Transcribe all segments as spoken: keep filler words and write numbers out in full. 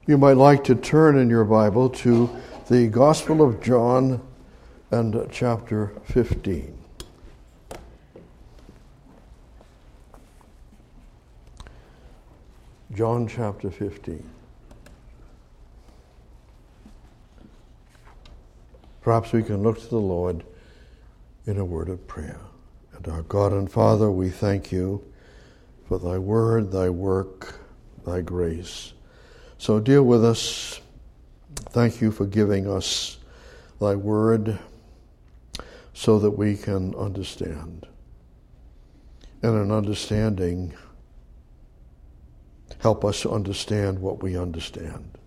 You might like to turn in your Bible to the Gospel of John and chapter fifteen. John chapter fifteen. Perhaps we can look to the Lord in a word of prayer. And our God and Father, we thank you for thy word, thy work, thy grace. So deal with us. Thank you for giving us thy word so that we can understand. And in understanding, help us to understand what we understand,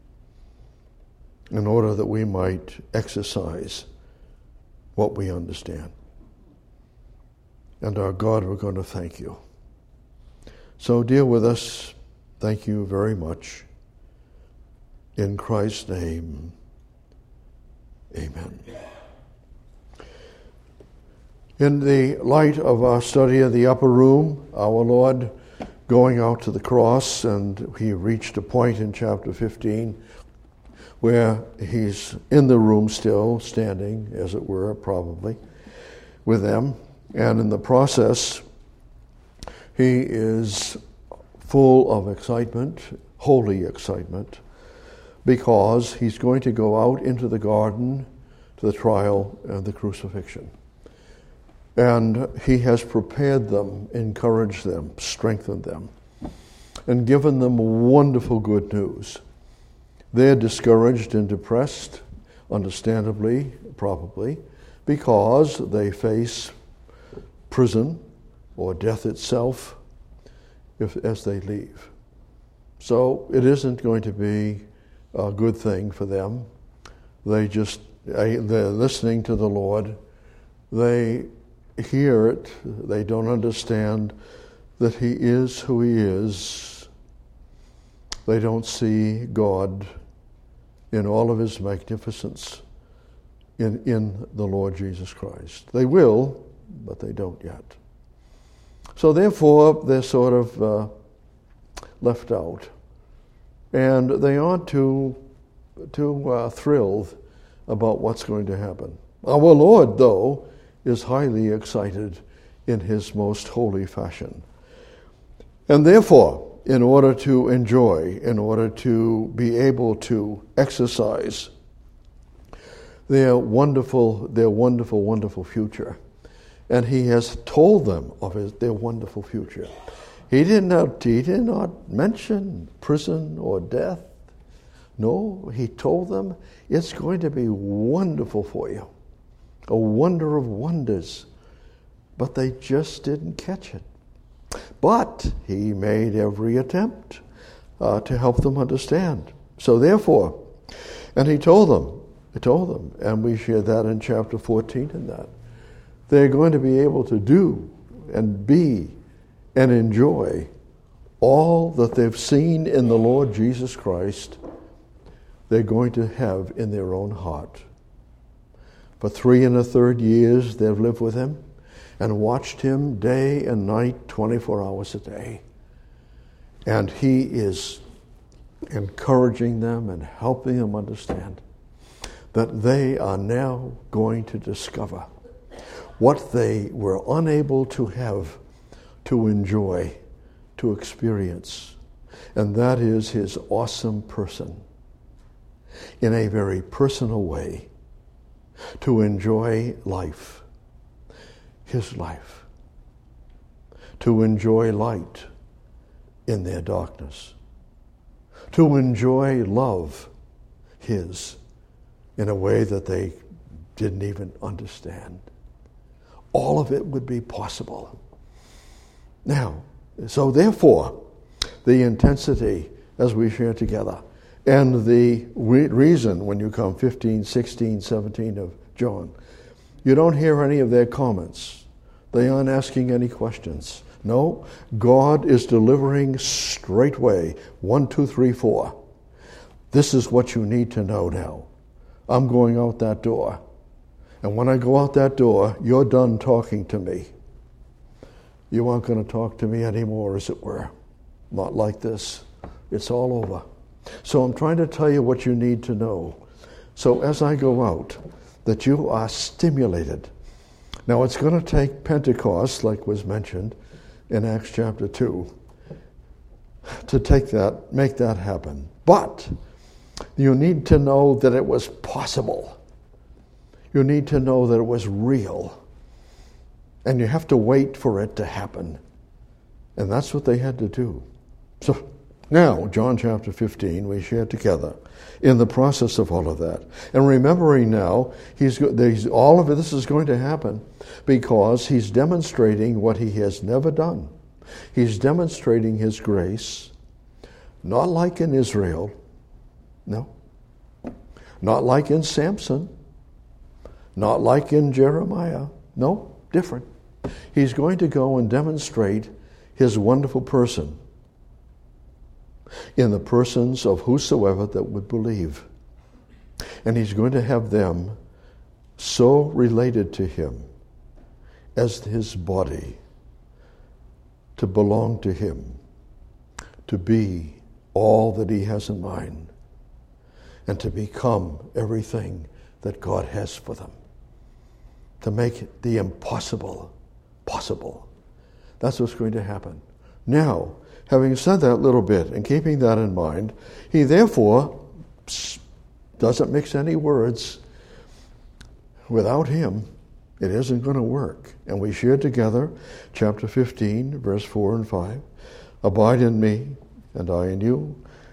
in order that we might exercise what we understand. And our God, we're going to thank you. So deal with us. Thank you very much. In Christ's name, amen. In the light of our study of the upper room, our Lord going out to the cross, and he reached a point in chapter fifteen where he's in the room still, standing, as it were, probably, with them. And in the process, he is full of excitement, holy excitement, because he's going to go out into the garden to the trial and the crucifixion. And he has prepared them, encouraged them, strengthened them, and given them wonderful good news. They're discouraged and depressed, understandably, probably, because they face prison or death itself if, as they leave. So it isn't going to be a good thing for them. They just, they're listening to the Lord. They hear it. They don't understand that he is who he is. They don't see God in all of his magnificence in, in the Lord Jesus Christ. They will, but they don't yet. So therefore, they're sort of uh, left out. And they aren't too, too uh, thrilled about what's going to happen. Our Lord, though, is highly excited in his most holy fashion. And therefore, in order to enjoy, in order to be able to exercise their wonderful, their wonderful, wonderful future, and he has told them of his, their wonderful future. He did not, he did not mention prison or death. No, he told them it's going to be wonderful for you, a wonder of wonders. But they just didn't catch it. But he made every attempt uh, to help them understand. So therefore, and he told them, he told them, and we share that in chapter fourteen in that, they're going to be able to do and be and enjoy all that they've seen in the Lord Jesus Christ. They're going to have in their own heart. For three and a third years they've lived with him and watched him day and night, twenty-four hours a day. And he is encouraging them and helping them understand that they are now going to discover what they were unable to have, to enjoy, to experience. And that is his awesome person in a very personal way, to enjoy life, his life, to enjoy light in their darkness, to enjoy love, his, in a way that they didn't even understand. All of it would be possible. Now, so therefore, the intensity as we share together, and the re- reason when you come fifteen, sixteen, seventeen of John, you don't hear any of their comments. They aren't asking any questions. No, God is delivering straightway. One, two, three, four. This is what you need to know now. I'm going out that door. And when I go out that door, you're done talking to me. You aren't going to talk to me anymore, as it were. Not like this. It's all over. So I'm trying to tell you what you need to know. So as I go out, that you are stimulated. Now it's going to take Pentecost, like was mentioned in Acts chapter two, to take that, make that happen. But you need to know that it was possible. You need to know that it was real. And you have to wait for it to happen. And that's what they had to do. So now, John chapter fifteen, we share together in the process of all of that. And remembering now, he's, he's all of this is going to happen because he's demonstrating what he has never done. He's demonstrating his grace, not like in Israel, no. Not like in Samson, not like in Jeremiah, no, different. He's going to go and demonstrate his wonderful person in the persons of whosoever that would believe. And he's going to have them so related to him as his body, to belong to him, to be all that he has in mind, and to become everything that God has for them, to make the impossible possible. That's what's going to happen. Now, having said that little bit and keeping that in mind, he therefore doesn't mix any words. Without him, it isn't going to work. And we share together chapter fifteen, verse four and five. Abide in me, and I in you.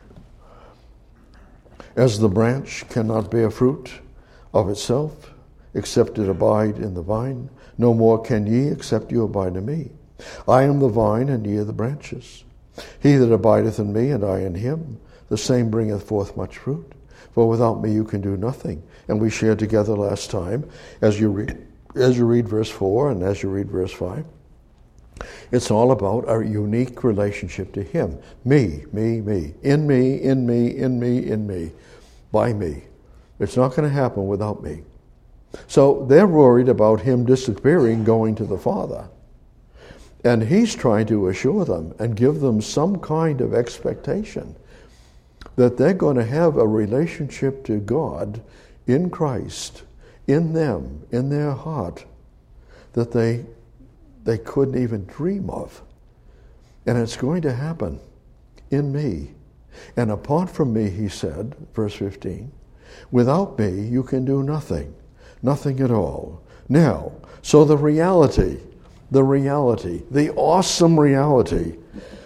As the branch cannot bear fruit of itself, except it abide in the vine, no more can ye, except you abide in me. I am the vine, and ye are the branches. He that abideth in me, and I in him, the same bringeth forth much fruit. For without me you can do nothing. And we shared together last time, as you read, as you read verse four and as you read verse five, it's all about our unique relationship to him. Me, me, me. In me, in me, in me, in me. By me. It's not going to happen without me. So they're worried about him disappearing, going to the Father. And he's trying to assure them and give them some kind of expectation that they're going to have a relationship to God in Christ, in them, in their heart, that they they couldn't even dream of. And it's going to happen in me. And apart from me, he said, verse fifteen, without me you can do nothing, nothing at all. Now, so the reality, the reality, the awesome reality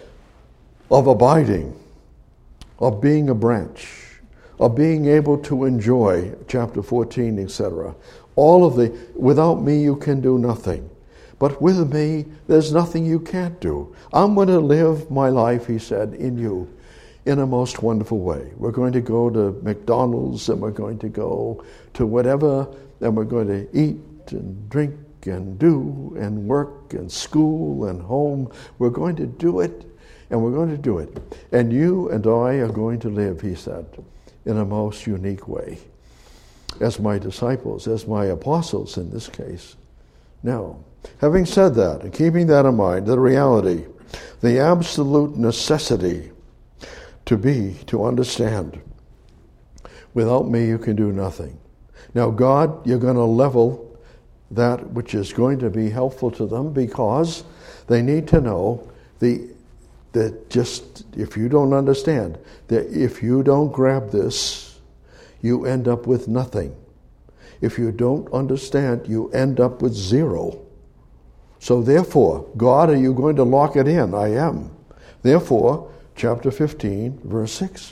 of abiding, of being a branch, of being able to enjoy, chapter fourteen, et cetera. All of the, without me you can do nothing. But with me, there's nothing you can't do. I'm going to live my life, he said, in you, in a most wonderful way. We're going to go to McDonald's, and we're going to go to whatever, and we're going to eat and drink and do and work and school and home. We're going to do it, and we're going to do it. And you and I are going to live, he said, in a most unique way, as my disciples, as my apostles in this case. Now, having said that, and keeping that in mind, the reality, the absolute necessity to be, to understand, without me you can do nothing. Now, God, you're going to level that which is going to be helpful to them, because they need to know the that just, if you don't understand, that if you don't grab this, you end up with nothing. If you don't understand, you end up with zero. So therefore, God, are you going to lock it in? I am. Therefore, chapter fifteen, verse six.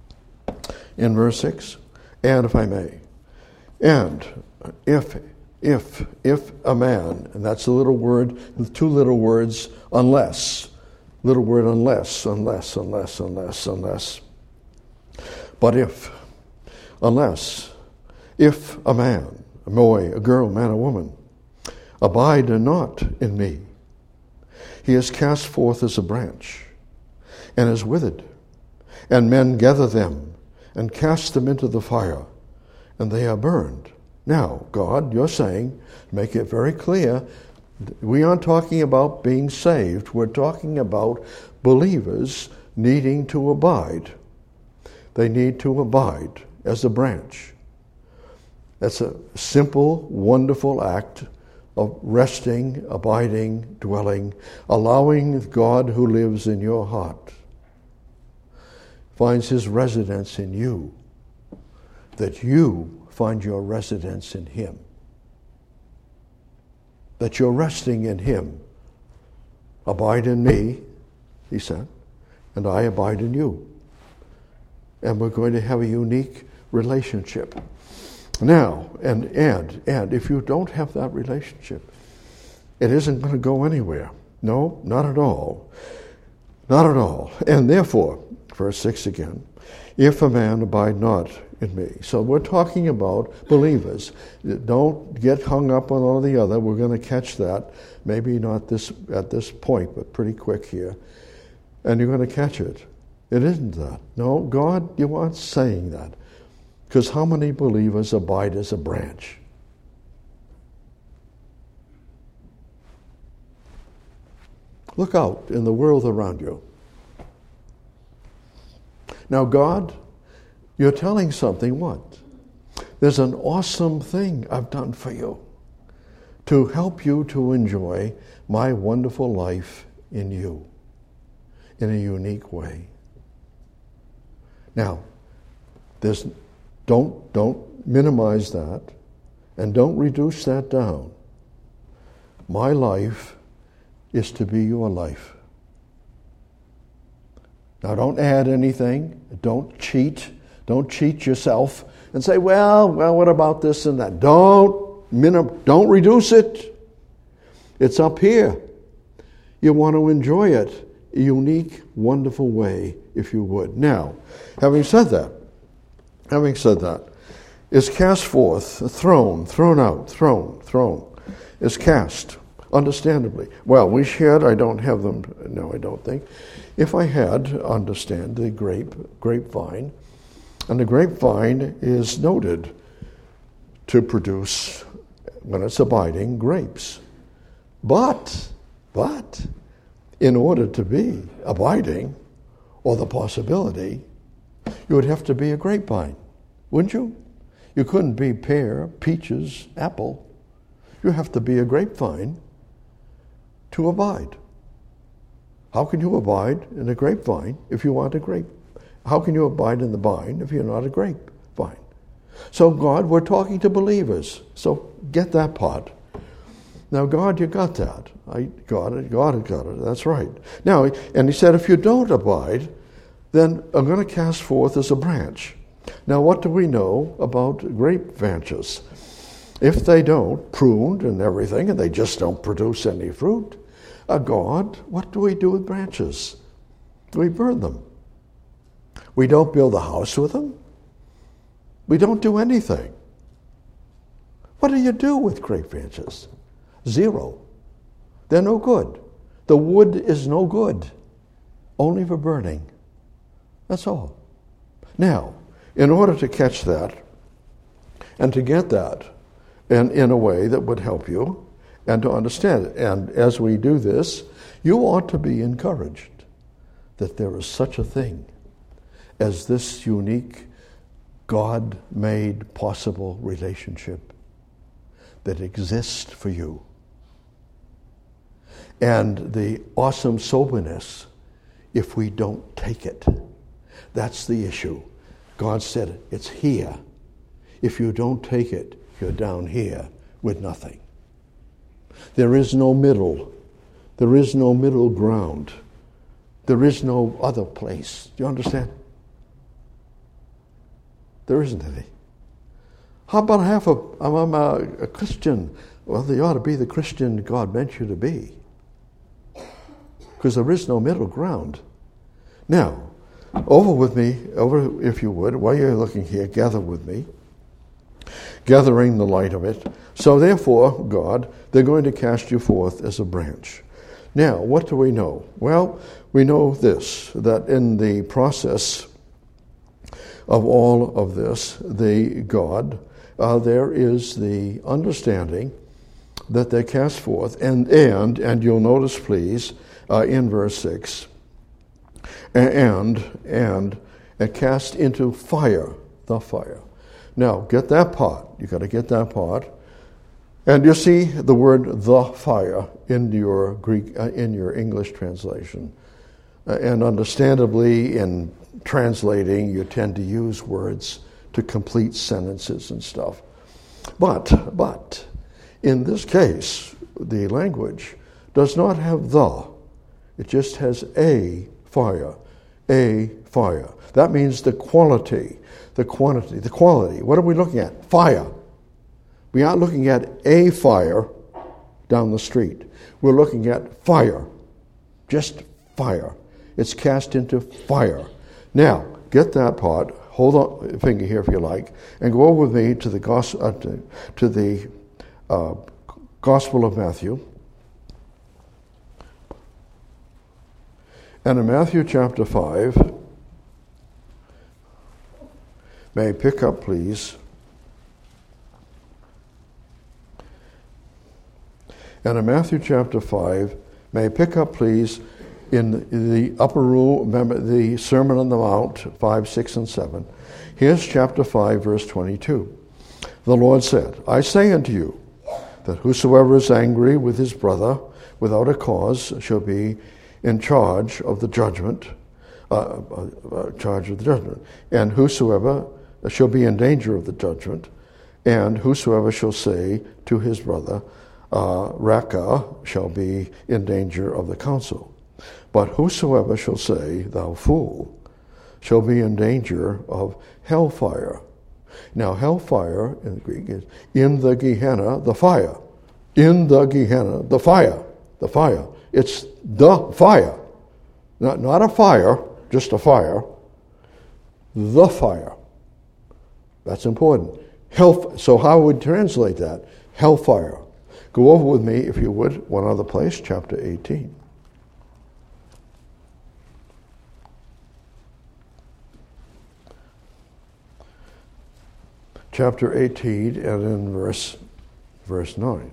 In verse six, and if I may, and if, if, if a man, and that's a little word, two little words, unless, little word unless, unless, unless, unless, unless. But if, unless, if a man, a boy, a girl, man, a woman, abide not in me, he is cast forth as a branch, and is withered, and men gather them, and cast them into the fire, and they are burned. Now, God, you're saying, make it very clear, we aren't talking about being saved. We're talking about believers needing to abide. They need to abide as a branch. That's a simple, wonderful act of resting, abiding, dwelling, allowing God who lives in your heart, finds his residence in you, that you find your residence in him, that you're resting in him. Abide in me, he said, and I abide in you. And we're going to have a unique relationship. Now, and, and, and if you don't have that relationship, it isn't going to go anywhere. No, not at all. Not at all. And therefore, verse six again, if a man abide not in me. So we're talking about believers. Don't get hung up on all the other. We're going to catch that. Maybe not this at this point, but pretty quick here. And you're going to catch it. It isn't that. No, God, you aren't saying that. Because how many believers abide as a branch? Look out in the world around you. Now, God, you're telling something what? There's an awesome thing I've done for you to help you to enjoy my wonderful life in you in a unique way. Now, there's don't don't minimize that and don't reduce that down. My life is to be your life. Now, don't add anything. Don't cheat. Don't cheat yourself and say, well, well, what about this and that? Don't minim- don't reduce it. It's up here. You want to enjoy it a unique, wonderful way, if you would. Now, having said that, having said that, is cast forth, thrown, thrown out, thrown, thrown, is cast, understandably. Well, we shared, I don't have them, no, I don't think. If I had, understand the grape, grapevine, and the grapevine is noted to produce, when it's abiding, grapes. But, but, in order to be abiding, or the possibility, you would have to be a grapevine, wouldn't you? You couldn't be pear, peaches, apple. You have to be a grapevine to abide. How can you abide in a grapevine if you aren't a grape? How can you abide in the vine if you're not a grapevine? So God, we're talking to believers. So get that part. Now, God, you got that. I got it. God had got it. That's right. Now, and he said, if you don't abide, then I'm going to cast forth as a branch. Now, what do we know about grape branches? If they don't, pruned and everything, and they just don't produce any fruit, uh, God, what do we do with branches? We burn them. We don't build a house with them. We don't do anything. What do you do with grape branches? Zero. They're no good. The wood is no good, only for burning. That's all. Now, in order to catch that and to get that in, in a way that would help you and to understand it, and as we do this, you ought to be encouraged that there is such a thing as this unique God-made possible relationship that exists for you. And the awesome soberness if we don't take it. That's the issue. God said it's here. If you don't take it, you're down here with nothing. There is no middle. There is no middle ground. There is no other place. Do you understand? There isn't any. How about half a, I'm a, a Christian? Well, they ought to be the Christian God meant you to be. Because there is no middle ground. Now, over with me, over if you would, while you're looking here, gather with me, gathering the light of it. So therefore, God, they're going to cast you forth as a branch. Now, what do we know? Well, we know this, that in the process of all of this, the God, uh, there is the understanding that they cast forth, and, and, and you'll notice, please, uh, in verse six, and, and, and cast into fire, the fire. Now, get that part. You've got to get that part. And you see the word the fire in your Greek, uh, in your English translation. Uh, and understandably, in translating, you tend to use words to complete sentences and stuff. But, but, in this case, the language does not have the. It just has a fire, a fire. That means the quality, the quantity, the quality. What are we looking at? Fire. We aren't looking at a fire down the street. We're looking at fire, just fire. It's cast into fire. Now, get that part. Hold on a finger here if you like, and go over with me to the gospel, uh, to, to the uh, Gospel of Matthew. And in Matthew chapter five, may I pick up, please? And in Matthew chapter five, may I pick up, please, in the upper room, remember the Sermon on the Mount, five, six, and seven. Here's chapter five, verse twenty-two. The Lord said, I say unto you, that whosoever is angry with his brother without a cause shall be in charge of the judgment, uh, uh, charge of the judgment, and whosoever shall be in danger of the judgment, and whosoever shall say to his brother, uh, Raka, shall be in danger of the council. But whosoever shall say, thou fool, shall be in danger of hellfire. Now, hellfire in the Greek is in the Gehenna, the fire. In the Gehenna, the fire. The fire. It's the fire. Not, not a fire, just a fire. The fire. That's important. Hell, so how would we translate that? Hellfire. Go over with me, if you would, one other place, chapter eighteen. Chapter eighteen, and in verse, verse nine.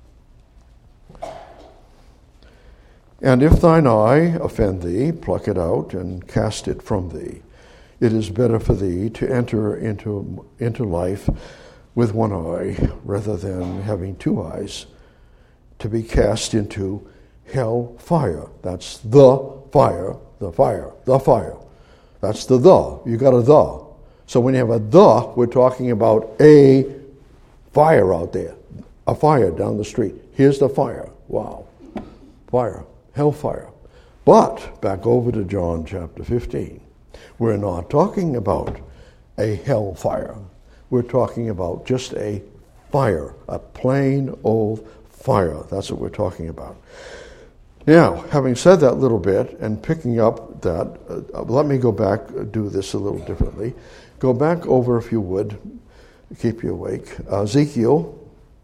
And if thine eye offend thee, pluck it out and cast it from thee. It is better for thee to enter into, into life with one eye rather than having two eyes, to be cast into hell fire. That's the fire, the fire, the fire. That's the the. You got a the. So when you have a the, we're talking about a fire out there, a fire down the street. Here's the fire. Wow. Fire, hellfire. But back over to John chapter fifteen. We're not talking about a hellfire. We're talking about just a fire, a plain old fire. That's what we're talking about. Now, having said that little bit and picking up that, uh, let me go back, uh, do this a little differently. Go back over, if you would, keep you awake. Uh, Ezekiel.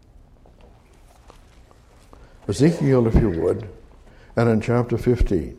Ezekiel, if you would, and in chapter fifteen.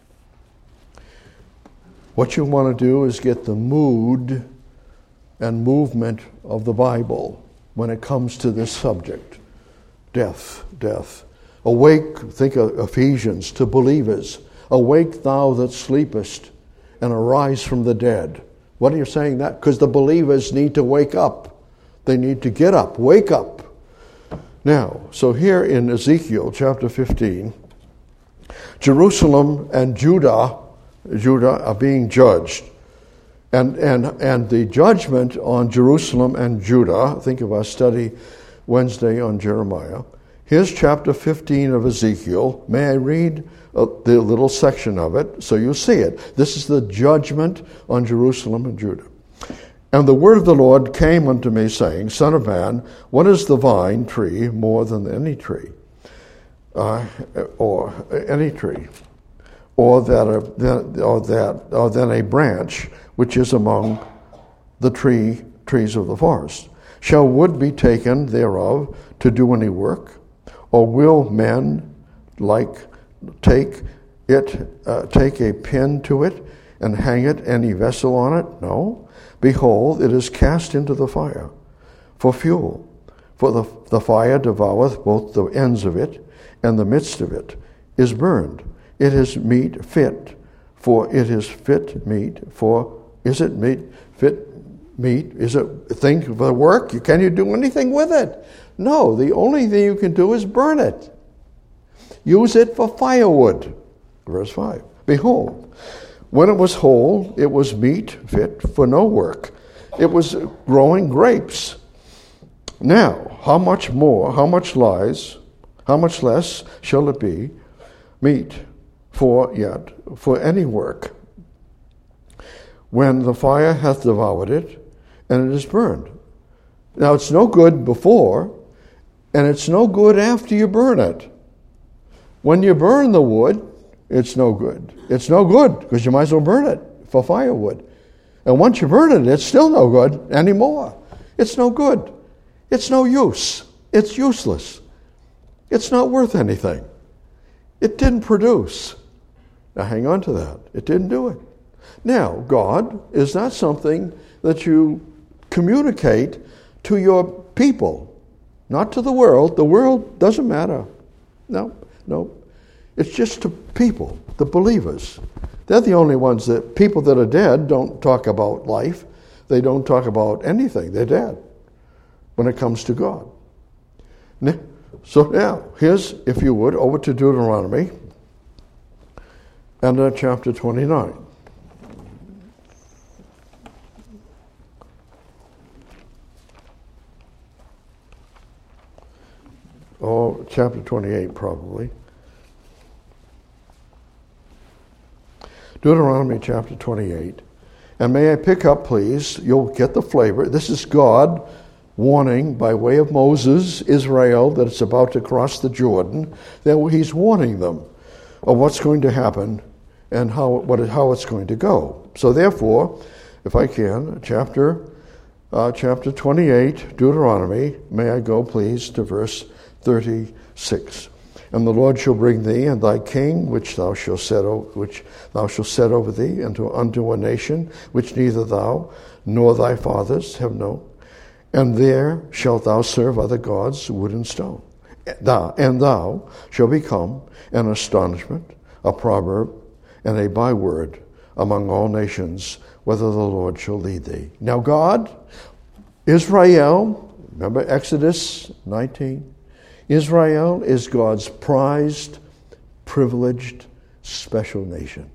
What you want to do is get the mood and movement of the Bible when it comes to this subject. Death, death. Awake, think of Ephesians, to believers. Awake thou that sleepest, and arise from the dead. What are you saying that? Because the believers need to wake up. They need to get up, wake up. Now, so here in Ezekiel chapter fifteen, Jerusalem and Judah, Judah are being judged. And, and, and the judgment on Jerusalem and Judah, think of our study Wednesday on Jeremiah. Here's chapter fifteen of Ezekiel. May I read uh, the little section of it so you see it? This is the judgment on Jerusalem and Judah. And the word of the Lord came unto me, saying, Son of man, what is the vine tree more than any tree? Uh, or any tree, or that, a, or that, or than a branch which is among the tree trees of the forest. Shall wood be taken thereof to do any work, or will men like take it, uh, take a pin to it and hang it any vessel on it? No. Behold, it is cast into the fire for fuel. For the, the fire devoureth both the ends of it, and the midst of it is burned. It is meat fit, for it is fit meat for Is it meat, fit meat? Is it a thing for work? Can you do anything with it? No, the only thing you can do is burn it. Use it for firewood. Verse five. Behold, when it was whole, it was meat fit for no work. It was growing grapes. Now, how much more, how much lies, how much less shall it be meat for yet, for any work, when the fire hath devoured it, and it is burned. Now, it's no good before, and it's no good after you burn it. When you burn the wood, it's no good. It's no good, because you might as well burn it for firewood. And once you burn it, it's still no good anymore. It's no good. It's no use. It's useless. It's not worth anything. It didn't produce. Now hang on to that. It didn't do it. Now, God is not something that you communicate to your people, not to the world. The world doesn't matter. No, no. It's just to people, the believers. They're the only ones that, people that are dead don't talk about life. They don't talk about anything. They're dead when it comes to God. So now, here's, if you would, over to Deuteronomy and uh, chapter twenty-nine. Oh, chapter twenty-eight probably. Deuteronomy chapter twenty-eight. And may I pick up, please? You'll get the flavor. This is God warning by way of Moses, Israel, that it's about to cross the Jordan. That he's warning them of what's going to happen and how what how it's going to go. So therefore, if I can, chapter uh, chapter twenty-eight, Deuteronomy. May I go, please, to verse thirty-six. And the Lord shall bring thee and thy king, which thou shalt set over, which thou shalt set over thee, into unto a nation which neither thou nor thy fathers have known. And there shalt thou serve other gods, wood and stone. Thou, and thou shalt become an astonishment, a proverb, and a byword among all nations, whether the Lord shall lead thee. Now God, Israel, remember Exodus nineteen? Israel is God's prized, privileged, special nation.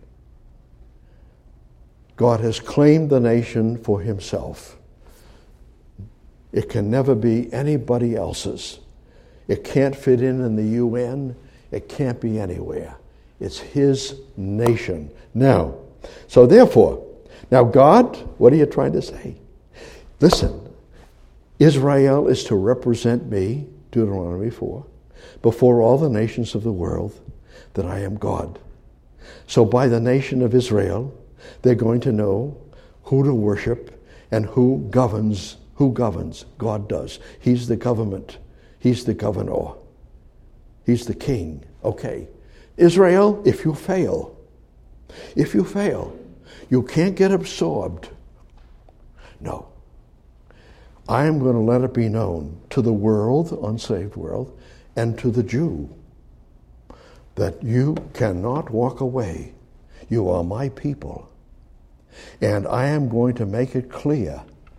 God has claimed the nation for himself. It can never be anybody else's. It can't fit in in the U N. It can't be anywhere. It's his nation. Now, so therefore, now God, what are you trying to say? Listen, Israel is to represent me, Deuteronomy four, before all the nations of the world, that I am God. So by the nation of Israel, they're going to know who to worship and who governs. Who governs? God does. He's the government. He's the governor. He's the king. Okay. Israel, if you fail, if you fail, you can't get absorbed. No. I am going to let it be known to the world, the unsaved world, and to the Jew, that you cannot walk away. You are my people. And I am going to make it clear.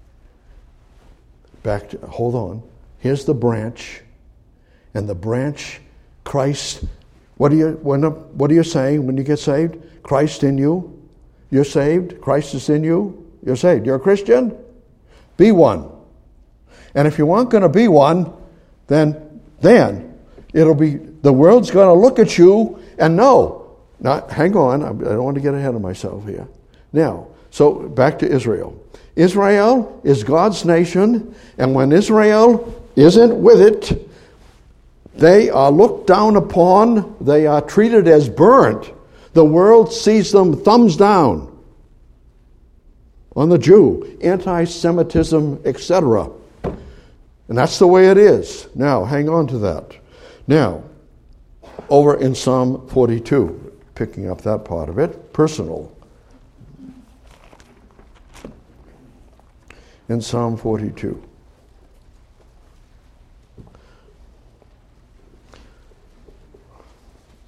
Back to, hold on. Here's the branch. And the branch, Christ, what are you, when, what are you saying when you get saved? Christ in you. You're saved. Christ is in you. You're saved. You're a Christian. Be one. And if you aren't going to be one, then then it'll be, the world's going to look at you and know. Now, hang on, I don't want to get ahead of myself here. Now, so back to Israel. Israel is God's nation, and when Israel isn't with it, they are looked down upon, they are treated as burnt. The world sees them thumbs down on the Jew, anti-Semitism, et cetera. And that's the way it is. Now, hang on to that. Now, over in Psalm forty-two, picking up that part of it, personal. In Psalm forty-two.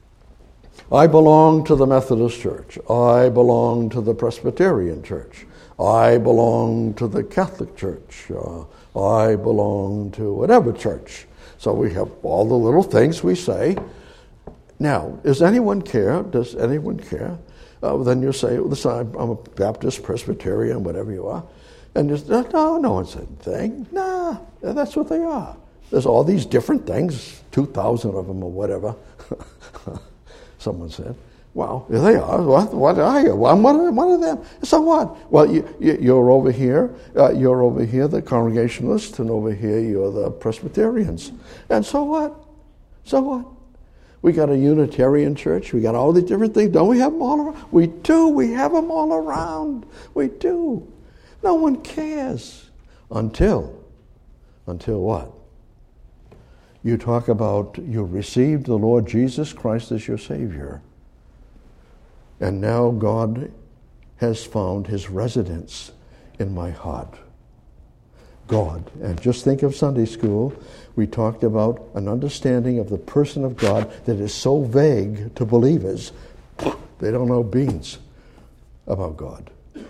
I belong to the Methodist Church. I belong to the Presbyterian Church. I belong to the Catholic Church. Uh, I belong to whatever church. So we have all the little things we say. Now, does anyone care? Does anyone care? Uh, then you say, listen, I'm a Baptist, Presbyterian, whatever you are. And you say, no, no one said anything. Nah, that's what they are. There's all these different things, two thousand of them or whatever. Someone said. Well, here they are. What, what are you? Well, I'm one of, one of them. So what? Well, you, you, you're over here. Uh, you're over here, the Congregationalists, and over here you're the Presbyterians. And so what? So what? We got a Unitarian church. We got all these different things. Don't we have them all around? We do. We have them all around. We do. No one cares until, until what? You talk about you received the Lord Jesus Christ as your Savior. And now God has found his residence in my heart. God. And just think of Sunday school. We talked about an understanding of the person of God that is so vague to believers. They don't know beans about God.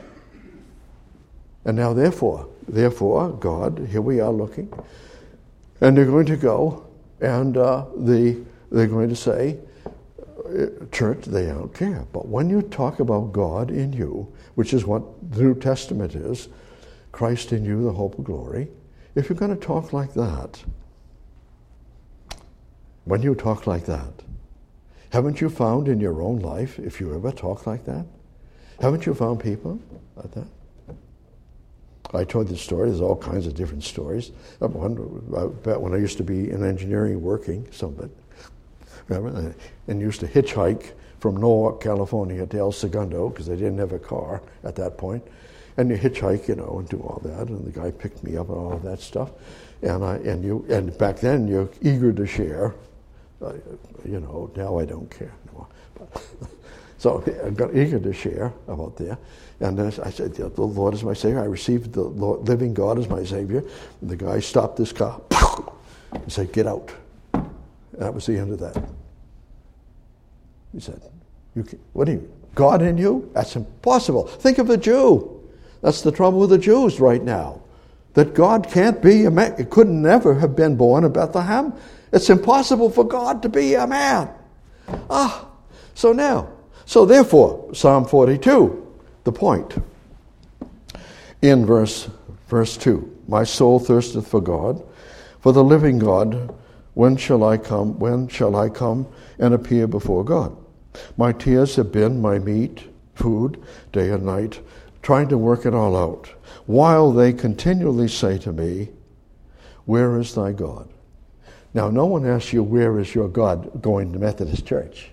And now therefore, therefore, God, here we are looking, and they're going to go, and uh, the they're going to say, church, they don't care. But when you talk about God in you, which is what the New Testament is, Christ in you, the hope of glory, if you're going to talk like that, when you talk like that, haven't you found in your own life, if you ever talk like that, haven't you found people like that? I told this story. There's all kinds of different stories. When I used to be in engineering working, some of it, remember, and used to hitchhike from Norwalk, California to El Segundo because they didn't have a car at that point. And you hitchhike, you know, and do all that. And the guy picked me up and all of that stuff. And I and you and back then you're eager to share. Uh, you know, now I don't care anymore. But so I got eager to share about there. And then I said, the Lord is my Savior. I received the Lord, living God as my Savior. And the guy stopped his car and said, get out. And that was the end of that. He said, "You can, what do you, God in you? That's impossible. Think of a Jew. That's the trouble with the Jews right now. That God can't be a man. It could never have been born in Bethlehem. It's impossible for God to be a man. Ah, so now, so therefore, Psalm forty-two, the point. In verse, verse two, my soul thirsteth for God, for the living God. When shall I come? When shall I come and appear before God? My tears have been my meat, food, day and night, trying to work it all out, while they continually say to me, where is thy God? Now, no one asks you, where is your God, going to Methodist Church?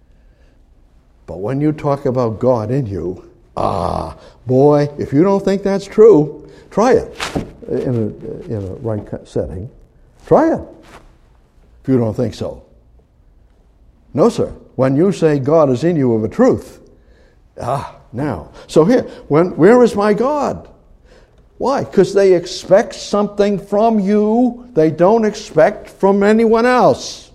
But when you talk about God in you, ah, boy, if you don't think that's true, try it in a, in a right setting. Try it if you don't think so. No, sir. When you say God is in you of a truth, ah, now. So here, when where is my God? Why? Because they expect something from you they don't expect from anyone else.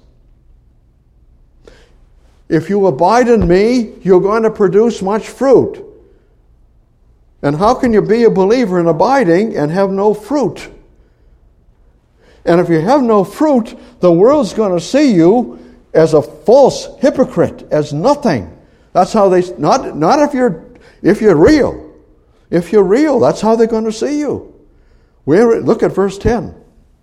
If you abide in me, you're going to produce much fruit. And how can you be a believer in abiding and have no fruit? And if you have no fruit, the world's going to see you as a false hypocrite, as nothing. That's how they, not not if you're if you're real. If you're real, that's how they're going to see you. Where, look at verse ten.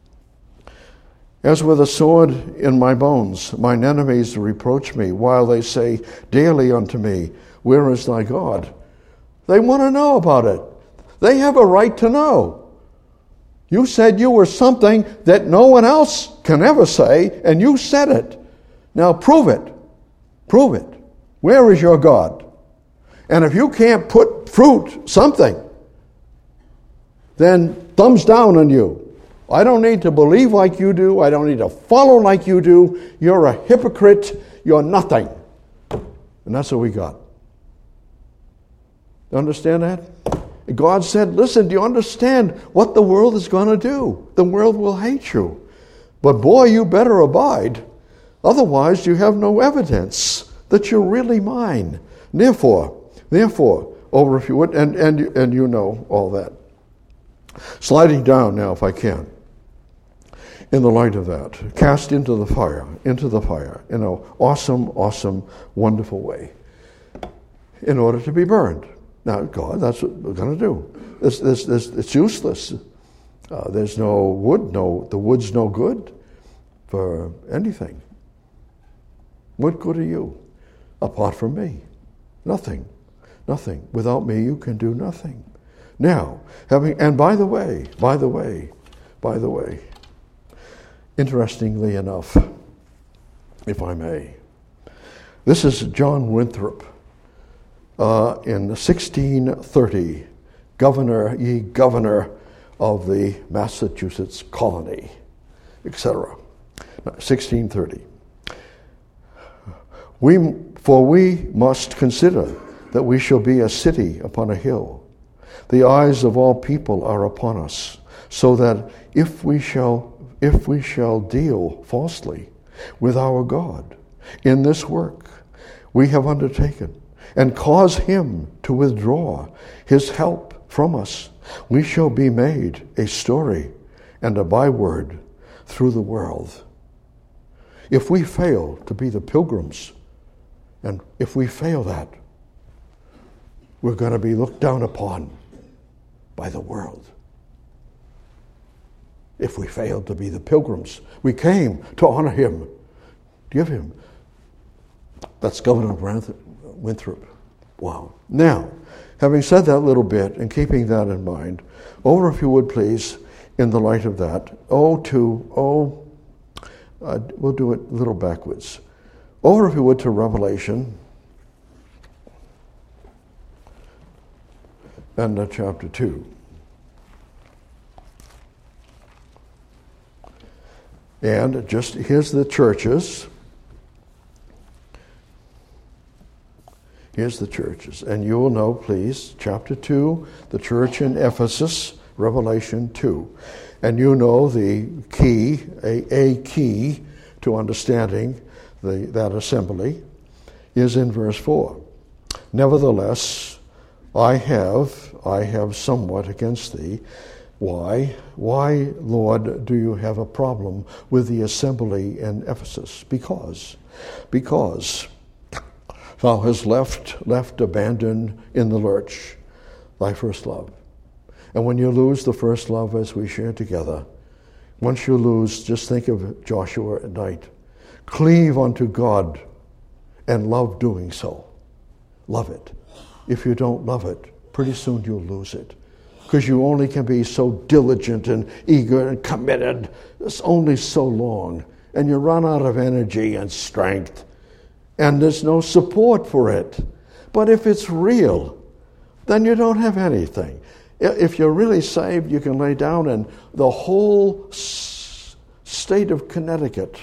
As with a sword in my bones, mine enemies reproach me, while they say daily unto me, where is thy God? They want to know about it. They have a right to know. You said you were something that no one else can ever say, and you said it. Now prove it. Prove it. Where is your God? And if you can't put fruit, something, then thumbs down on you. I don't need to believe like you do. I don't need to follow like you do. You're a hypocrite. You're nothing. And that's what we got. You understand that? God said, listen, do you understand what the world is going to do? The world will hate you. But boy, you better abide. Otherwise, you have no evidence that you're really mine. Therefore, therefore, over if you would, and, and, and you know all that. Sliding down now, if I can, in the light of that, cast into the fire, into the fire, in an awesome, awesome, wonderful way, in order to be burned. Now, God, that's what we're going to do. This, this, this, it's useless. Uh, there's no wood, no, the wood's no good for anything. What good are you, apart from me? Nothing, nothing. Without me, you can do nothing. Now, having, and by the way, by the way, by the way, interestingly enough, if I may, this is John Winthrop uh, in sixteen thirty, governor, ye governor of the Massachusetts colony, et cetera. sixteen thirty. We, for we must consider that we shall be a city upon a hill. The eyes of all people are upon us, so that if we shall if we shall deal falsely with our God in this work we have undertaken, and cause him to withdraw his help from us, we shall be made a story and a byword through the world. If we fail to be the pilgrims, and if we fail that, we're going to be looked down upon by the world. If we fail to be the pilgrims, we came to honor him, give him. That's Governor Winthrop. Wow. Now, having said that little bit and keeping that in mind, over, if you would please, in the light of that, oh, to, oh, uh, we'll do it a little backwards. Over, if you would, to Revelation and uh, chapter two. And just, here's the churches. Here's the churches. And you will know, please, chapter two, the church in Ephesus, Revelation two. And you know the key, a, a key to understanding the, that assembly is in verse four. Nevertheless, I have, I have somewhat against thee. Why? Why, Lord, do you have a problem with the assembly in Ephesus? Because, because thou hast left, left abandoned in the lurch thy first love. And when you lose the first love, as we share together, once you lose, just think of Joshua at night. Cleave unto God and love doing so. Love it. If you don't love it, pretty soon you'll lose it. Because you only can be so diligent and eager and committed. It's only so long. And you run out of energy and strength. And there's no support for it. But if it's real, then you don't have anything. If you're really saved, you can lay down and the whole s- state of Connecticut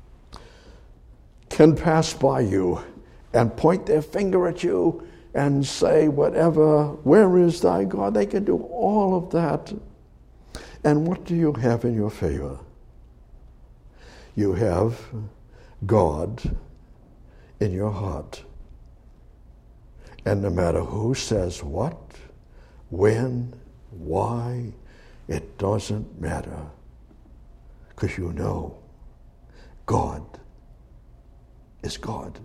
can pass by you and point their finger at you and say whatever, where is thy God? They can do all of that. And what do you have in your favor? You have God in your heart. And no matter who says what, when, why, it doesn't matter. Because you know God is God.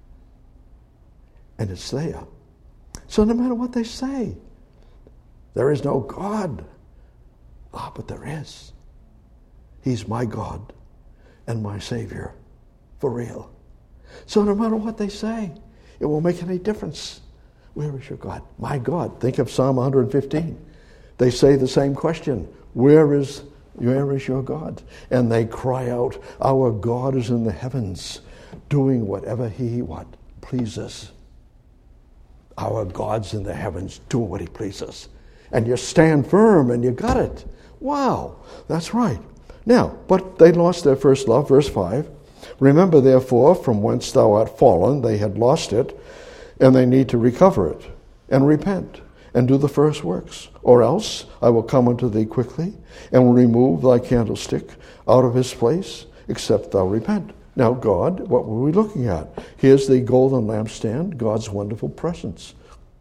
And it's there. So no matter what they say, there is no God. Ah, but there is. He's my God and my Savior, for real. So no matter what they say, it won't make any difference. Where is your God? My God. Think of Psalm one fifteen. They say the same question. Where is, where is your God? And they cry out, our God is in the heavens, doing whatever he, what, pleases. Our God's in the heavens, doing what he pleases. And you stand firm and you got it. Wow, that's right. Now, but they lost their first love, verse five. Remember, therefore, from whence thou art fallen, they had lost it, and they need to recover it, and repent, and do the first works. Or else I will come unto thee quickly, and will remove thy candlestick out of his place, except thou repent. Now, God, what were we looking at? Here's the golden lampstand, God's wonderful presence.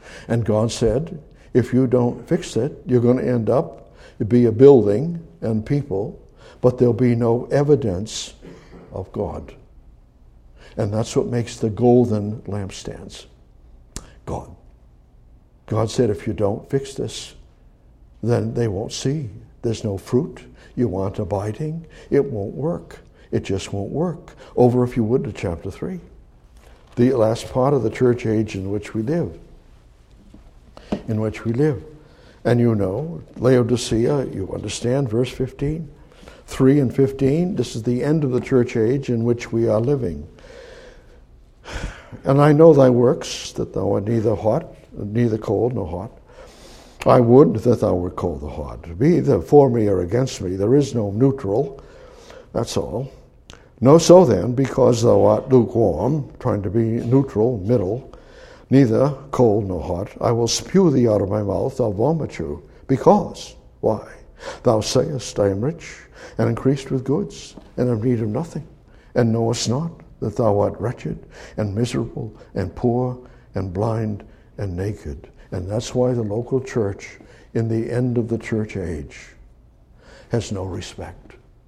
And God said, if you don't fix it, you're going to end up, it'd be a building and people, but there'll be no evidence of God. And that's what makes the golden lampstands. God. God said, if you don't fix this, then they won't see. There's no fruit. You want abiding. It won't work. It just won't work. Over, if you would, to chapter three. The last part of the church age in which we live. In which we live. And you know, Laodicea, you understand, verse fifteen. three and fifteen, this is the end of the church age in which we are living. And I know thy works, that thou art neither hot, neither cold nor hot. I would that thou wert cold or hot. Be either for me or against me. There is no neutral. That's all. No, so then, because thou art lukewarm, trying to be neutral, middle, neither cold nor hot, I will spew thee out of my mouth, I'll vomit you. Because, why? Thou sayest, I am rich, and increased with goods, and have need of nothing, and knowest not that thou art wretched, and miserable, and poor, and blind, and naked. And that's why the local church, in the end of the church age, has no respect.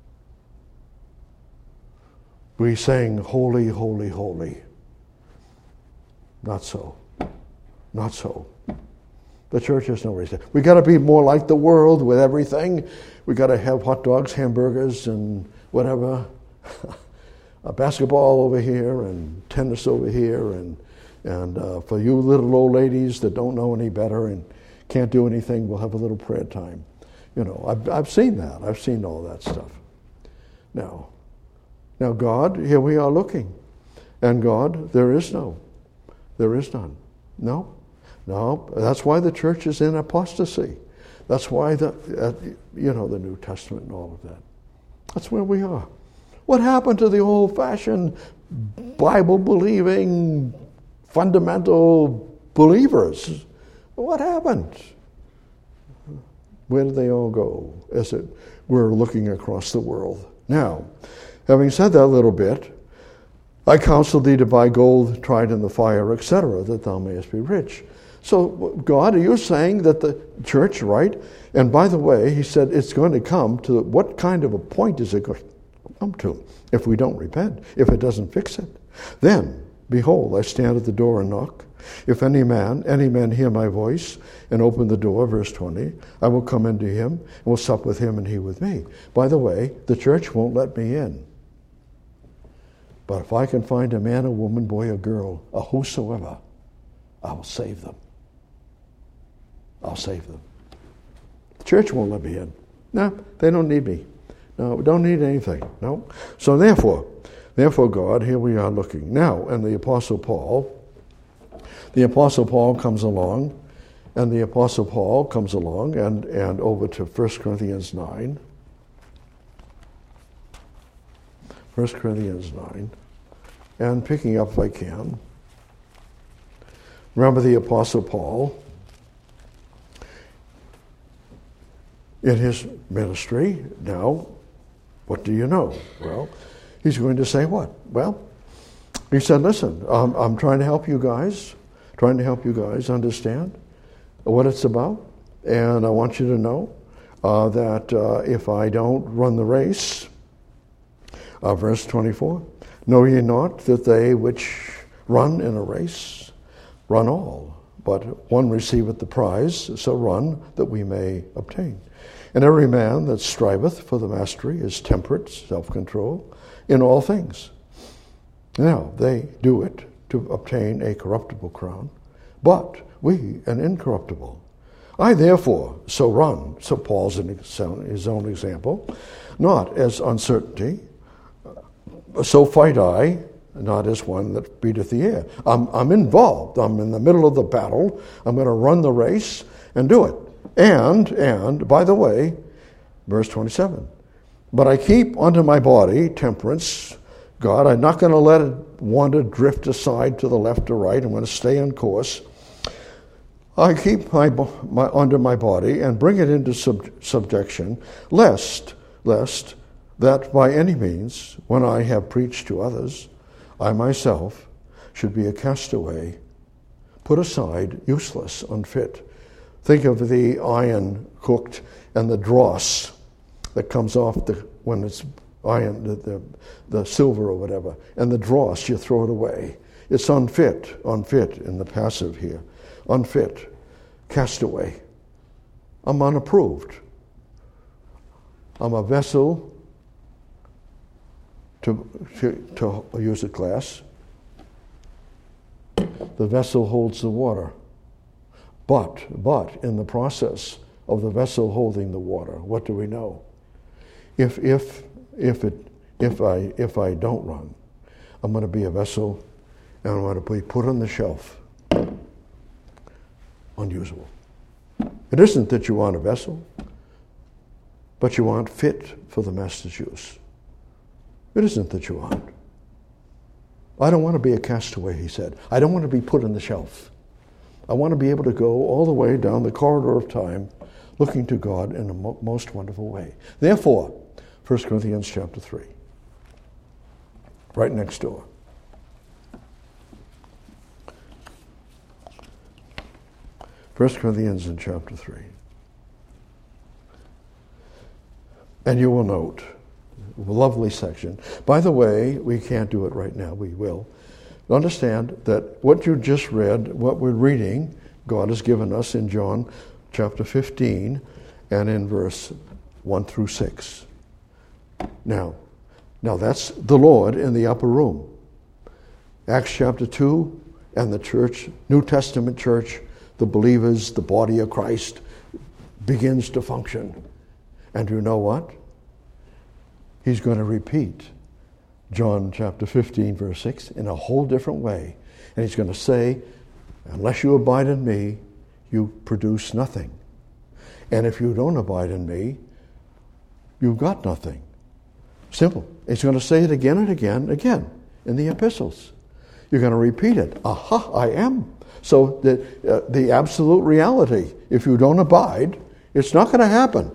We sang, holy, holy, holy. Not so. Not so. The church has no respect. We got to be more like the world with everything. We got to have hot dogs, hamburgers, and whatever. A basketball over here, and tennis over here, and and uh, for you little old ladies that don't know any better and can't do anything, we'll have a little prayer time. You know, I've I've seen that. I've seen all that stuff. Now, now God, here we are looking, and God, there is no, there is none. No, no. That's why the church is in apostasy. That's why the uh, you know the New Testament and all of that. That's where we are. What happened to the old-fashioned Bible-believing, fundamental believers? What happened? Where did they all go as it were looking across the world? Now, having said that a little bit, I counsel thee to buy gold tried in the fire, et cetera, that thou mayest be rich. So, God, are you saying that the church, right? And by the way, he said it's going to come to what kind of a point is it going to come to if we don't repent, if it doesn't fix it? Then, behold, I stand at the door and knock. If any man, any man hear my voice and open the door, verse twenty, I will come into him and will sup with him and he with me. By the way, the church won't let me in. But if I can find a man, a woman, boy, or girl, or whosoever, I will save them. I'll save them. The church won't let me in. No, they don't need me. No, we don't need anything. No. So therefore, therefore, God, here we are looking. Now, and the Apostle Paul, the Apostle Paul comes along, and the Apostle Paul comes along, and, and over to First Corinthians nine. First Corinthians nine. And picking up if I can. Remember the Apostle Paul, in his ministry, now, what do you know? Well, he's going to say what? Well, he said, listen, um, I'm trying to help you guys, trying to help you guys understand what it's about, and I want you to know uh, that uh, if I don't run the race, uh, verse twenty-four, know ye not that they which run in a race run all, but one receiveth the prize, so run that we may obtain. And every man that striveth for the mastery is temperate, self-control, in all things. Now, they do it to obtain a corruptible crown, but we an incorruptible. I therefore so run, so Paul's his own example, not as uncertainty, so fight I, not as one that beateth the air. I'm, I'm involved. I'm in the middle of the battle. I'm going to run the race and do it. And, and, by the way, verse twenty-seven, but I keep unto my body temperance. God, I'm not going to let it want to drift aside to the left or right. I'm going to stay on course. I keep my, my under my body and bring it into sub, subjection, lest, lest that by any means, when I have preached to others, I myself should be a castaway. put aside, useless, unfit. Think of the iron cooked and the dross that comes off the when it's iron, the, the, the silver or whatever, and the dross, you throw it away. It's unfit, unfit in the passive here. Unfit, cast away. I'm unapproved. I'm a vessel to, to, to use a glass. The vessel holds the water. But, but in the process of the vessel holding the water, what do we know? If, if, if, it, if, I, if I don't run, I'm going to be a vessel and I'm going to be put on the shelf. Unusable. It isn't that you aren't a vessel, but you aren't fit for the master's use. It isn't that you aren't. I don't want to be a castaway, he said. I don't want to be put on the shelf. I want to be able to go all the way down the corridor of time looking to God in a mo- most wonderful way. Therefore, First Corinthians chapter three, right next door. First Corinthians in chapter three. And you will note, a lovely section. By the way, we can't do it right now, we will. Understand that what you just read, what we're reading, God has given us in John chapter fifteen and in verse one through six. Now, now that's the Lord in the upper room. Acts chapter two and the church, New Testament church, the believers, the body of Christ begins to function. And you know what? He's going to repeat John chapter fifteen, verse six, in a whole different way. And he's going to say, unless you abide in me, you produce nothing. And if you don't abide in me, you've got nothing. Simple. He's going to say it again and again and again in the epistles. You're going to repeat it. Aha, I am. So the, uh, the absolute reality, if you don't abide, it's not going to happen.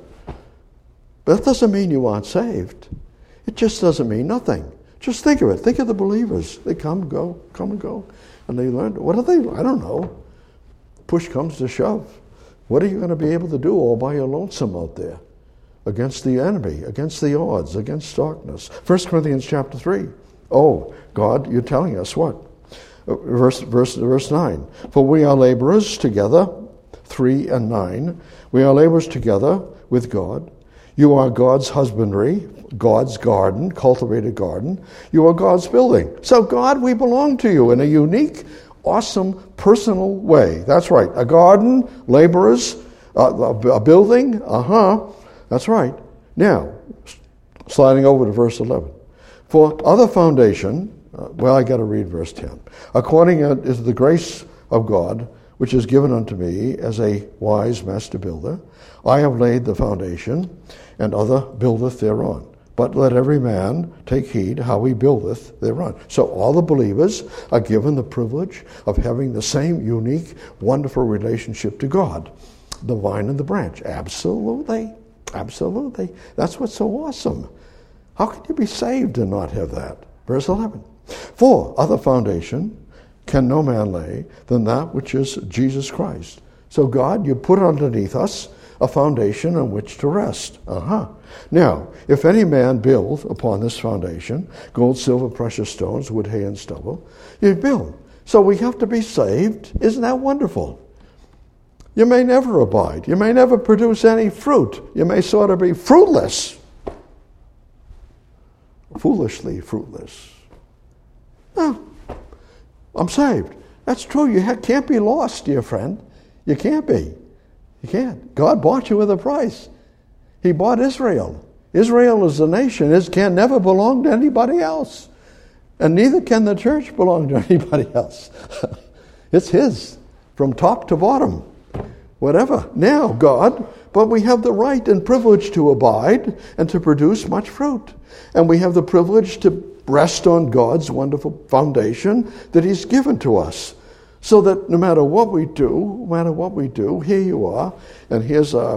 But that doesn't mean you aren't saved. It just doesn't mean nothing. Just think of it. Think of the believers. They come, go, come and go. And they learn. What are they? I don't know. Push comes to shove. What are you going to be able to do all by your lonesome out there? Against the enemy, against the odds, against darkness. First Corinthians chapter three. Oh, God, you're telling us what? Verse, verse, verse nine. For we are laborers together, three and nine. We are laborers together with God. You are God's husbandry, God's garden, cultivated garden. You are God's building. So God, we belong to you in a unique, awesome, personal way. That's right. A garden, laborers, uh, a building, uh-huh. That's right. Now, sliding over to verse eleven. For other foundation, uh, well, I got to read verse ten. According to the grace of God, which is given unto me as a wise master builder, I have laid the foundation, and other buildeth thereon. But let every man take heed how he buildeth thereon. So all the believers are given the privilege of having the same unique, wonderful relationship to God. The vine and the branch. Absolutely. Absolutely. That's what's so awesome. How can you be saved and not have that? Verse eleven. For other foundation can no man lay than that which is Jesus Christ. So God, you put underneath us a foundation on which to rest. Uh-huh. Now, if any man build upon this foundation, gold, silver, precious stones, wood, hay, and stubble, you build. So we have to be saved. Isn't that wonderful? You may never abide. You may never produce any fruit. You may sort of be fruitless. Foolishly fruitless. No, I'm saved. That's true. You ha- can't be lost, dear friend. You can't be. You can't. God bought you with a price. He bought Israel. Israel is a nation. It can never belong to anybody else. And neither can the church belong to anybody else. It's his, from top to bottom. Whatever. Now, God, but we have the right and privilege to abide and to produce much fruit. And we have the privilege to rest on God's wonderful foundation that he's given to us. So that no matter what we do, no matter what we do, here you are, and here's a,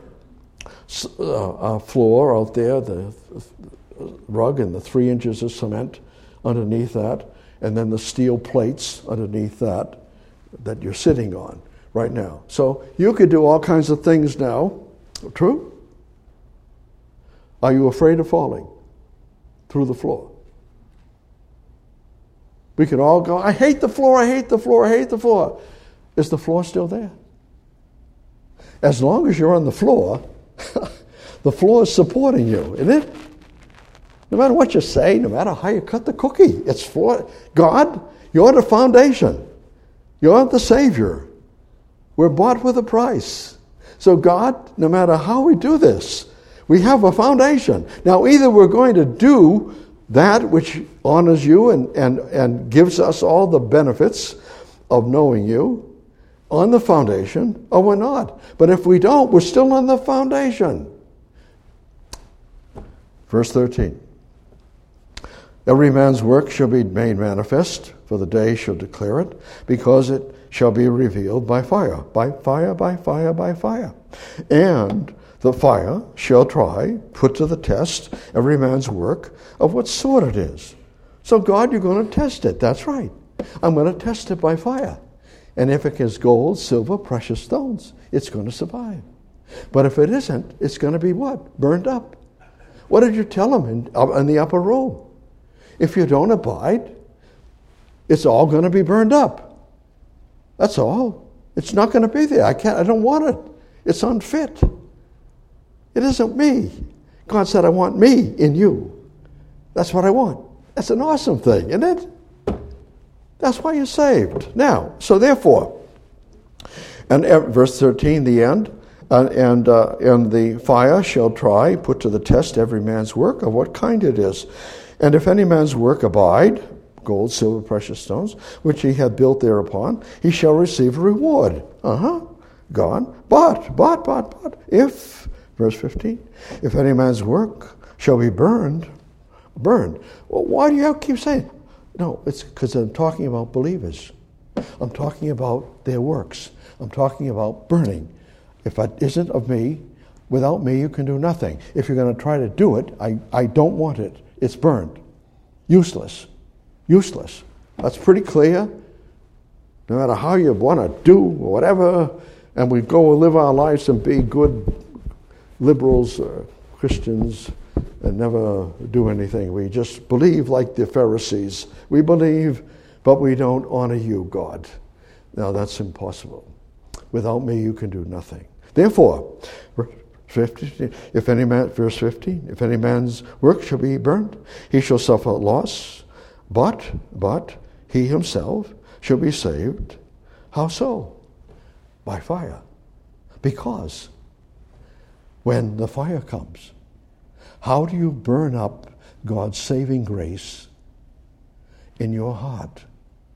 a floor out there, the rug and the three inches of cement underneath that, and then the steel plates underneath that. that you're sitting on right now. So you could do all kinds of things now. True? Are you afraid of falling through the floor? We could all go, I hate the floor, I hate the floor, I hate the floor. Is the floor still there? As long as you're on the floor, the floor is supporting you, isn't it? No matter what you say, no matter how you cut the cookie, it's for God, you're the foundation. You're the Savior. We're bought with a price. So God, no matter how we do this, we have a foundation. Now either we're going to do that which honors you and, and, and gives us all the benefits of knowing you on the foundation, or we're not. But if we don't, we're still on the foundation. Verse thirteen. Every man's work shall be made manifest, for the day shall declare it, because it shall be revealed by fire, by fire, by fire, by fire. And the fire shall try, put to the test, every man's work of what sort it is. So God, you're going to test it. That's right. I'm going to test it by fire. And if it is gold, silver, precious stones, it's going to survive. But if it isn't, it's going to be what? Burned up. What did you tell them in, in the upper room? If you don't abide, it's all going to be burned up. That's all. It's not going to be there. I can't. I don't want it. It's unfit. It isn't me. God said, I want me in you. That's what I want. That's an awesome thing, isn't it? That's why you're saved. Now, so therefore, and verse thirteen, the end, uh, and uh, and the fire shall try, put to the test every man's work of what kind it is. And if any man's work abide, gold, silver, precious stones, which he hath built thereupon, he shall receive a reward. Uh-huh. God. But, but, but, but, if, verse fifteen, if any man's work shall be burned, burned. Well, why do you have to keep saying? No, it's because I'm talking about believers. I'm talking about their works. I'm talking about burning. If it isn't of me, without me you can do nothing. If you're going to try to do it, I, I don't want it. It's burned. Useless. Useless. That's pretty clear. No matter how you want to do or whatever, and we go and live our lives and be good liberals, uh, Christians, and never do anything. We just believe like the Pharisees. We believe, but we don't honor you, God. Now that's impossible. Without me, you can do nothing. Therefore, if any man, verse fifteen, if any man's work shall be burnt, he shall suffer loss, but, but he himself shall be saved. How so? By fire. Because when the fire comes, how do you burn up God's saving grace in your heart?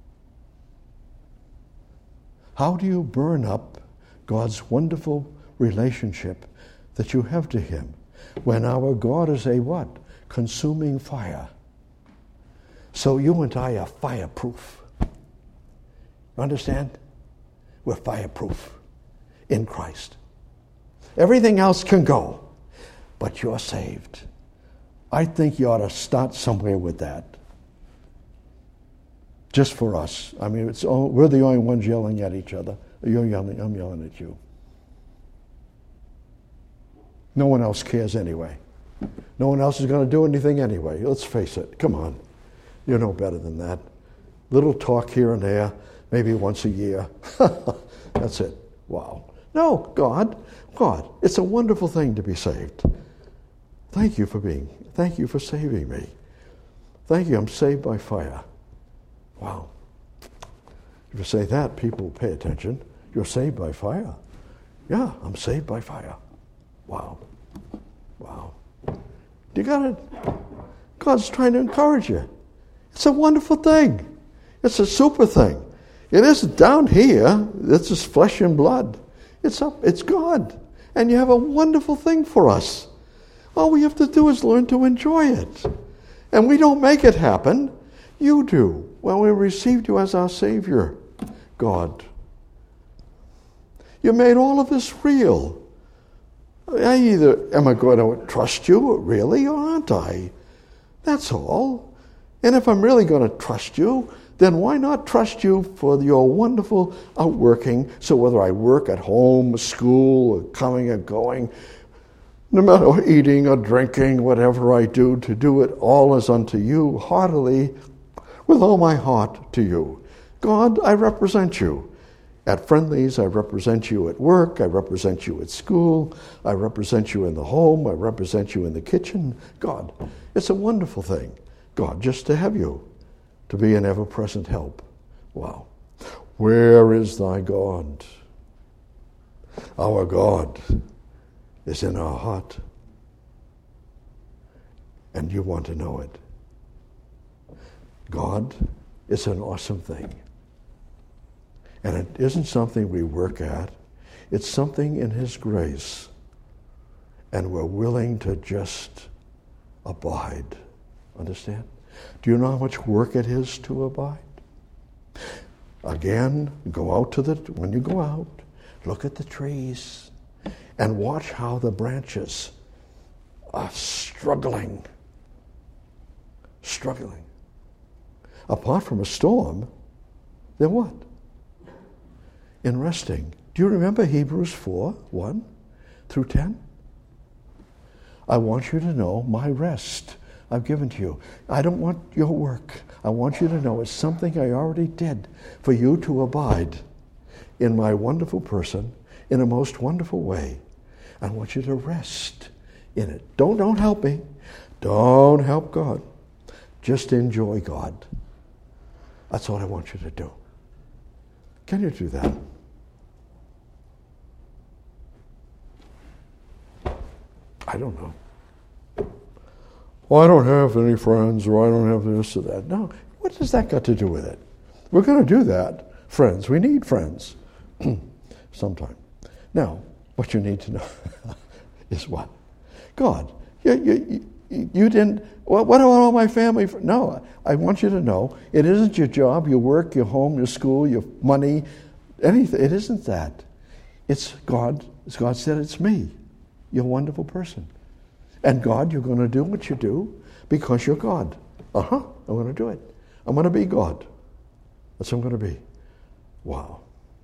How do you burn up God's wonderful relationship that you have to Him when our God is a what? Consuming fire. So you and I are fireproof. You understand? We're fireproof in Christ. Everything else can go, but you're saved. I think you ought to start somewhere with that. Just for us. I mean, it's all, we're the only ones yelling at each other. You're yelling, I'm yelling at you. No one else cares anyway. No one else is going to do anything anyway. Let's face it. Come on. You know better than that. Little talk here and there, maybe once a year. That's it. Wow. No, God, God, it's a wonderful thing to be saved. Thank you for being, thank you for saving me. Thank you, I'm saved by fire. Wow. If you say that, people pay attention. You're saved by fire. Yeah, I'm saved by fire. Wow. Wow. You got it. God's trying to encourage you. It's a wonderful thing. It's a super thing. It isn't down here. It's just flesh and blood. It's up. It's God. And you have a wonderful thing for us. All we have to do is learn to enjoy it. And we don't make it happen. You do. When we received you as our Savior, God. You made all of this real. I either am I going to trust you, really, or aren't I? That's all. And if I'm really going to trust you, then why not trust you for your wonderful outworking? So whether I work at home, school, or coming or going, no matter eating or drinking, whatever I do, to do it all as unto you, heartily, with all my heart to you. God, I represent you. At Friendly's, I represent you at work, I represent you at school, I represent you in the home, I represent you in the kitchen. God, it's a wonderful thing, God, just to have you, to be an ever-present help. Wow. Where is thy God? Our God is in our heart, and you want to know it. God is an awesome thing. And it isn't something we work at. It's something in His grace. And we're willing to just abide. Understand? Do you know how much work it is to abide? Again, go out to the, when you go out, look at the trees and watch how the branches are struggling. Struggling. Apart from a storm, they're what? In resting. Do you remember Hebrews four, one through ten? I want you to know my rest I've given to you. I don't want your work. I want you to know it's something I already did for you to abide in my wonderful person in a most wonderful way. I want you to rest in it. Don't, don't help me. Don't help God. Just enjoy God. That's all I want you to do. Can you do that? I don't know. Well, I don't have any friends, or I don't have this or that. No, what does that got to do with it? We're going to do that, friends. We need friends sometime. Now, what you need to know is what? God, you, you, you, you didn't, well, what about all my family? No, I want you to know it isn't your job, your work, your home, your school, your money, anything. It isn't that. It's God. As God said, it's me. You're a wonderful person. And God, you're going to do what you do because you're God. Uh-huh, I'm going to do it. I'm going to be God. That's what I'm going to be. Wow.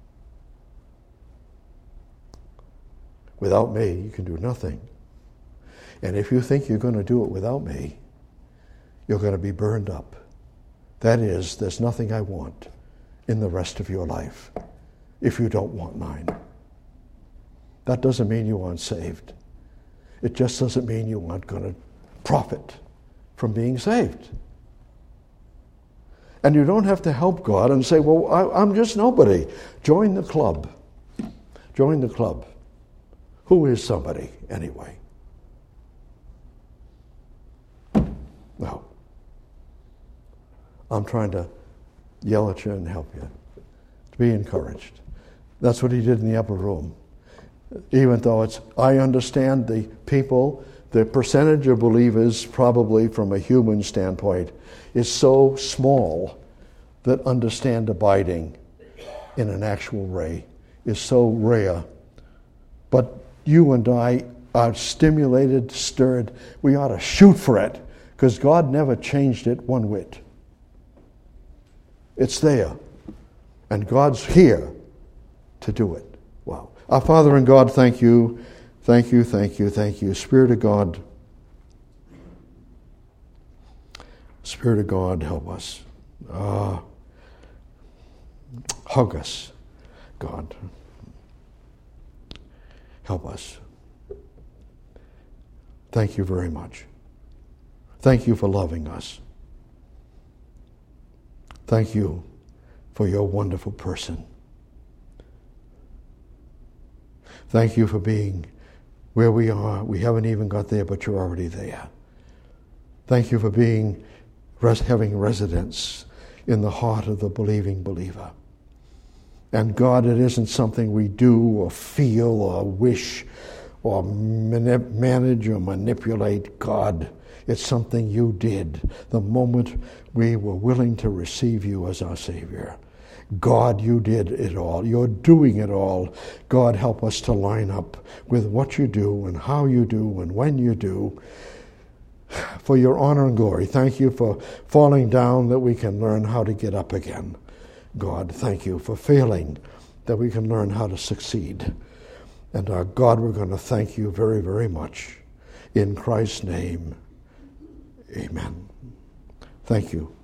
Without me, you can do nothing. And if you think you're going to do it without me, you're going to be burned up. That is, there's nothing I want in the rest of your life if you don't want mine. That doesn't mean you aren't saved. It just doesn't mean you aren't going to profit from being saved. And you don't have to help God and say, well, I, I'm just nobody. Join the club. Join the club. Who is somebody anyway? No. I'm trying to yell at you and help you. To be encouraged. That's what he did in the upper room. Even though it's, I understand the people, the percentage of believers probably from a human standpoint is so small that understand abiding in an actual way is so rare. But you and I are stimulated, stirred. We ought to shoot for it because God never changed it one whit. It's there. And God's here to do it. Wow. Our Father and God, thank you, thank you, thank you, thank you. Spirit of God, Spirit of God, help us. Uh, hug us, God. Help us. Thank you very much. Thank you for loving us. Thank you for your wonderful person. Thank you for being where we are. We haven't even got there, but you're already there. Thank you for being, res- having residence in the heart of the believing believer. And God, it isn't something we do or feel or wish or manip- manage or manipulate. God, it's something you did the moment we were willing to receive you as our Savior. God, you did it all. You're doing it all. God, help us to line up with what you do and how you do and when you do. for your honor and glory. Thank you for falling down that we can learn how to get up again. God, thank you for failing that we can learn how to succeed. And our God, we're going to thank you very, very much. In Christ's name, amen. Thank you.